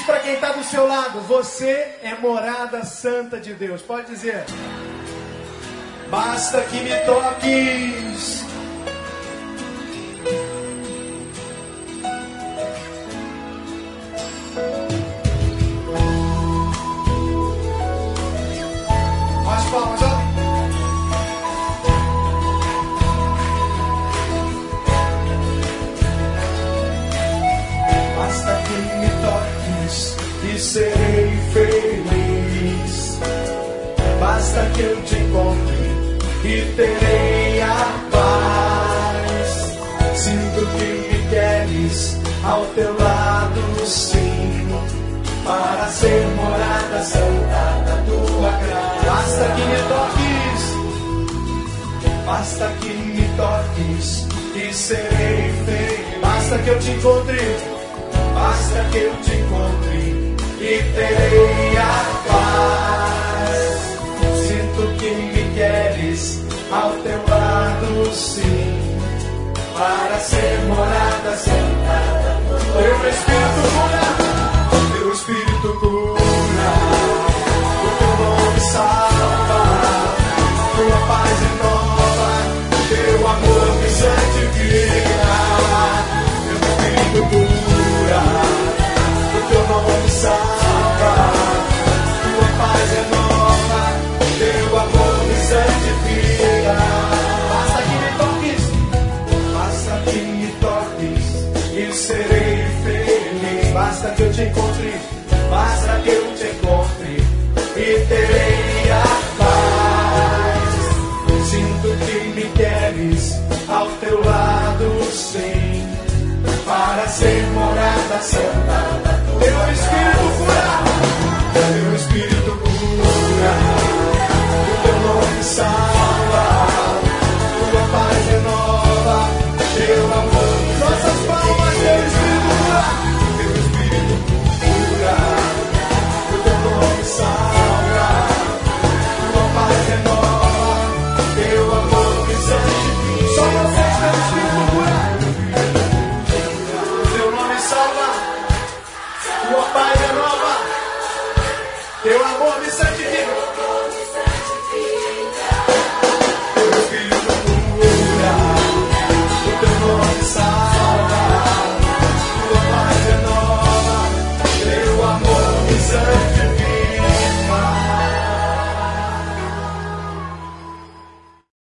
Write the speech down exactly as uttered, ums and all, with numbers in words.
para quem está do seu lado: você é morada santa de Deus. Pode dizer. Basta que me toques. Mais palmas, ó. Basta que me toques e serei feliz. Basta que eu te encontre e terei a paz. Sinto que me queres ao teu lado, sim, para ser morada santa da tua graça. Basta que me toques, basta que me toques e serei feliz. Basta que eu te encontre, basta que eu te encontre e terei a paz. Sinto que me queres ao teu lado, sim, para ser morada santa. Teu Espírito cura, teu Espírito cura, o teu nome salva, tua paz renova, teu amor me santifica. Teu Espírito cura, o teu nome salva, tua paz renova, teu amor me santifica. Basta que me toques, basta que me toques e serei feliz. Basta que eu te encontre, basta que eu te encontre e terei a paz. Sinto que me queres ao teu lado, sim, para ser morada santa. Teu Espírito cura, teu Espírito cura, o teu nome salva, tua paz renova, teu amor. Nossas palmas, teu Espírito cura, teu Espírito cura, o teu nome salva, tua paz renova, teu amor me santifica. Só vocês, teu Espírito cura, teu nome salva, tua paz renova, teu amor me santifica.